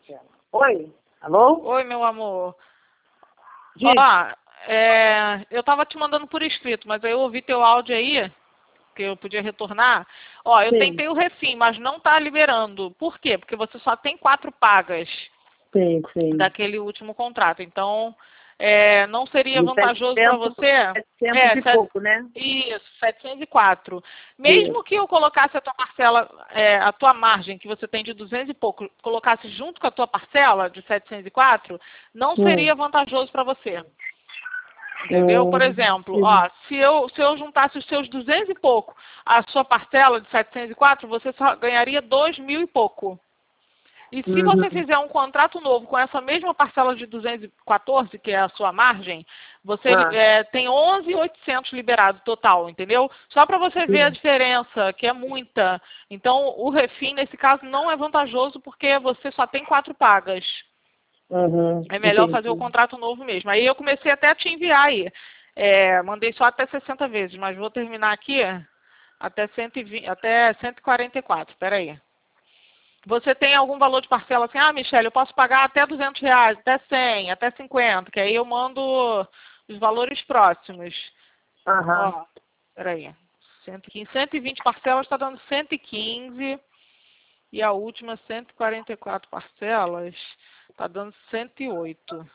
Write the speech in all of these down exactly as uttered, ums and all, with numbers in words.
Oi? Alô? Oi, meu amor. Diz. Ó, é, eu tava te mandando por escrito, mas aí eu ouvi teu áudio aí, que eu podia retornar. Ó, eu Sim. tentei o Refim, mas não tá liberando. Por quê? Porque você só tem quatro pagas Sim, sim. daquele último contrato. Então, é, não seria De vantajoso para você? setecentos É, e set- pouco, né? Isso, setecentos e quatro. Isso. Mesmo que eu colocasse a tua parcela, é, a tua margem que você tem de duzentos e pouco, colocasse junto com a tua parcela de setecentos e quatro, não Hum. seria vantajoso para você. Entendeu? Hum, Por exemplo, sim. ó, se eu, se eu juntasse os seus duzentos e pouco à sua parcela de setecentos e quatro, você só ganharia dois mil e pouco. E se Uhum. você fizer um contrato novo com essa mesma parcela de duzentos e quatorze, que é a sua margem, você Ah. é, tem onze mil e oitocentos liberado total, entendeu? Só para você ver a Sim. diferença, que é muita. Então, o Refim, nesse caso, não é vantajoso porque você só tem quatro pagas. Uhum. É melhor fazer o Entendi. contrato novo mesmo. Aí eu comecei até a te enviar aí. É, mandei só até sessenta vezes, mas vou terminar aqui até, cento e vinte, até cento e quarenta e quatro. Espera aí. Você tem algum valor de parcela assim? Ah, Michele, eu posso pagar até duzentos reais, até cem, até cinquenta, que aí eu mando os valores próximos. Aham. Ó, peraí. cento e quinze, cento e vinte parcelas está dando cento e quinze. E a última, cento e quarenta e quatro parcelas, está dando cento e oito.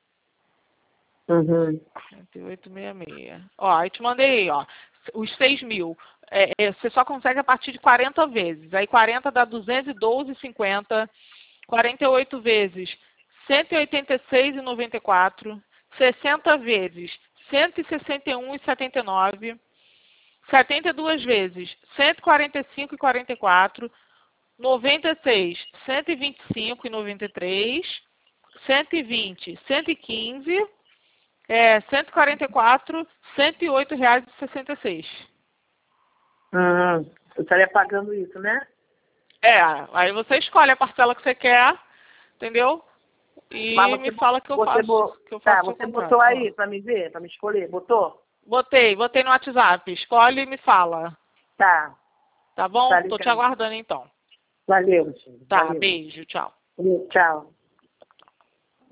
Uhum. cento e oito vírgula sessenta e seis. Ó, aí te mandei aí, ó. Os seis mil. É, é, você só consegue a partir de quarenta vezes. Aí quarenta dá duzentos e doze vírgula cinquenta. quarenta e oito vezes cento e oitenta e seis vírgula noventa e quatro. sessenta vezes cento e sessenta e um vírgula setenta e nove. setenta e duas vezes cento e quarenta e cinco vírgula quarenta e quatro. noventa e seis, cento e vinte e cinco vírgula noventa e três. cento e vinte, cento e quinze. É, cento e quarenta e quatro, cento e oito reais e sessenta e seis. Uhum. Eu estaria pagando isso, né? É, aí você escolhe a parcela que você quer, entendeu? E Mas você, me fala que eu você, faço, bo- que eu tá, faço o seu você contrato. botou Ó. aí pra me ver, pra me escolher? Botou? Botei, botei no WhatsApp. Escolhe e me fala. Tá. Tá bom? Tá Tô te ligado. aguardando então. Valeu, filho. Tá, Valeu. beijo, tchau. Tchau.